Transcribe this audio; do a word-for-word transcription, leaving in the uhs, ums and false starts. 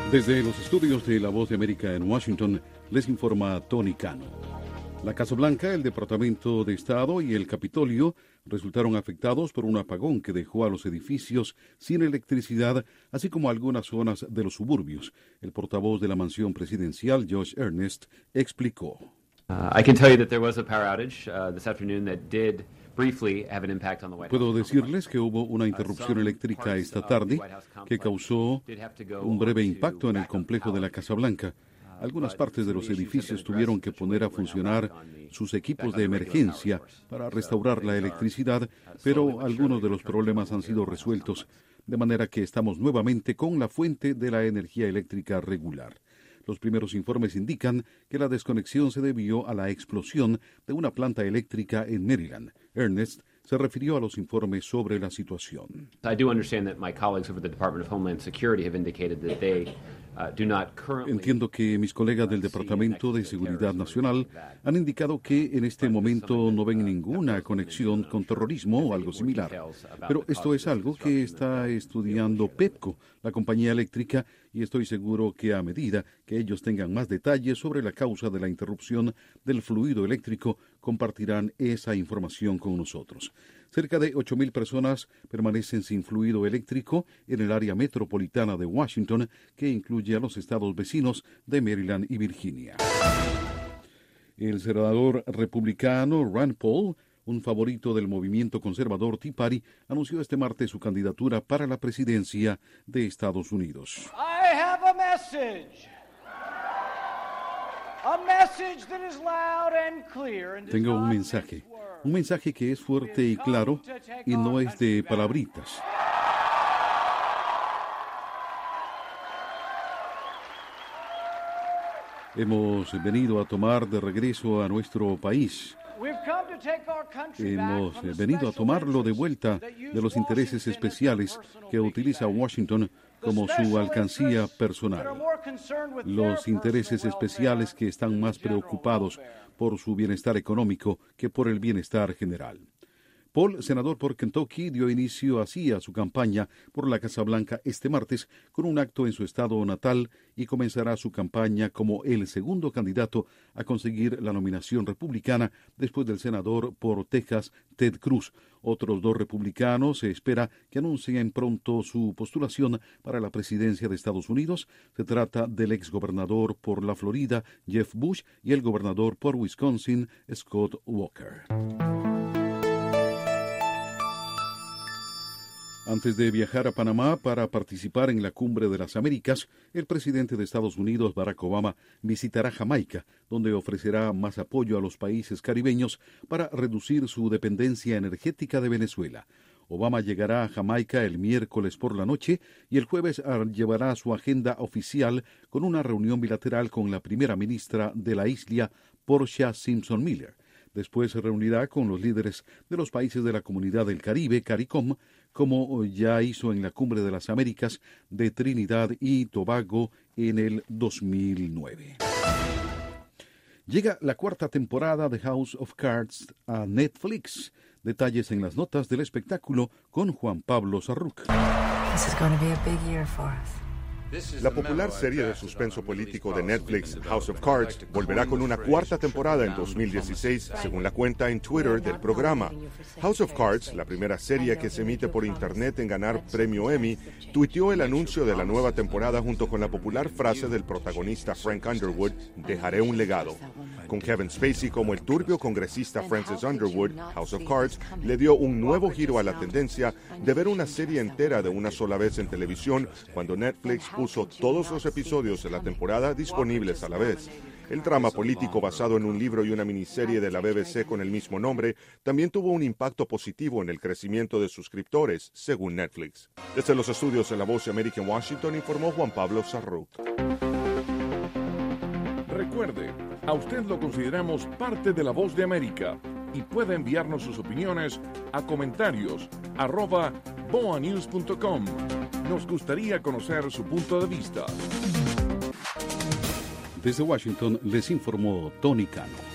Desde los estudios de La Voz de América en Washington, les informa Tony Cano. La Casa Blanca, el Departamento de Estado y el Capitolio resultaron afectados por un apagón que dejó a los edificios sin electricidad, así como algunas zonas de los suburbios. El portavoz de la mansión presidencial, Josh Earnest, explicó. Uh, I can tell you that there was a power outage uh, this afternoon that did briefly have an impact on the White House. Puedo decirles que hubo una interrupción eléctrica esta tarde que causó un breve impacto en el complejo de la Casa Blanca. Algunas partes de los edificios tuvieron que poner a funcionar sus equipos de emergencia para restaurar la electricidad, pero algunos de los problemas han sido resueltos, de manera que estamos nuevamente con la fuente de la energía eléctrica regular. Los primeros informes indican que la desconexión se debió a la explosión de una planta eléctrica en Maryland. Earnest se refirió a los informes sobre la situación. I do understand that my colleagues over the Department of Homeland Security have indicated that they uh, do not currently. Entiendo que mis colegas del Departamento de Seguridad Nacional han indicado que en este momento no ven ninguna conexión con terrorismo o algo similar. Pero esto es algo que está estudiando PEPCO, la compañía eléctrica, y estoy seguro que a medida que ellos tengan más detalles sobre la causa de la interrupción del fluido eléctrico, compartirán esa información con nosotros. Cerca de ocho mil personas permanecen sin fluido eléctrico en el área metropolitana de Washington, que incluye a los estados vecinos de Maryland y Virginia. El senador republicano Rand Paul, un favorito del movimiento conservador Tea Party, anunció este martes su candidatura para la presidencia de Estados Unidos. I have a message. A message that is loud and clear and Tengo un mensaje, un mensaje que es fuerte y claro y no es de palabritas. Hemos venido a tomar de regreso a nuestro país. Hemos venido a tomarlo de vuelta de los intereses especiales que utiliza Washington como su alcancía personal. Los intereses especiales que están más preocupados por su bienestar económico que por el bienestar general. Paul, senador por Kentucky, dio inicio así a su campaña por la Casa Blanca este martes con un acto en su estado natal y comenzará su campaña como el segundo candidato a conseguir la nominación republicana después del senador por Texas, Ted Cruz. Otros dos republicanos se espera que anuncien pronto su postulación para la presidencia de Estados Unidos. Se trata del exgobernador por la Florida, Jeff Bush, y el gobernador por Wisconsin, Scott Walker. Antes de viajar a Panamá para participar en la Cumbre de las Américas, el presidente de Estados Unidos, Barack Obama, visitará Jamaica, donde ofrecerá más apoyo a los países caribeños para reducir su dependencia energética de Venezuela. Obama llegará a Jamaica el miércoles por la noche y el jueves llevará su agenda oficial con una reunión bilateral con la primera ministra de la isla, Portia Simpson Miller. Después se reunirá con los líderes de los países de la Comunidad del Caribe, CARICOM, como ya hizo en la Cumbre de las Américas de Trinidad y Tobago en el dos mil nueve. Llega la cuarta temporada de House of Cards a Netflix. Detalles en las notas del espectáculo con Juan Pablo Sarruc. This is going to be a big year for us. La popular serie de suspenso político de Netflix, House of Cards, volverá con una cuarta temporada en dos mil dieciséis, según la cuenta en Twitter del programa. House of Cards, la primera serie que se emite por internet en ganar premio Emmy, tuiteó el anuncio de la nueva temporada junto con la popular frase del protagonista Frank Underwood, "Dejaré un legado". Con Kevin Spacey como el turbio congresista Francis Underwood, House of Cards le dio un nuevo giro a la tendencia de ver una serie entera de una sola vez en televisión cuando Netflix puso todos los episodios de la temporada disponibles a la vez. El drama político basado en un libro y una miniserie de la B B C con el mismo nombre también tuvo un impacto positivo en el crecimiento de suscriptores, según Netflix. Desde los estudios de La Voz de América en Washington informó Juan Pablo Sarruc. Recuerde, a usted lo consideramos parte de La Voz de América y puede enviarnos sus opiniones a comentarios arroba boa news punto com. Nos gustaría conocer su punto de vista. Desde Washington les informó Tony Cano.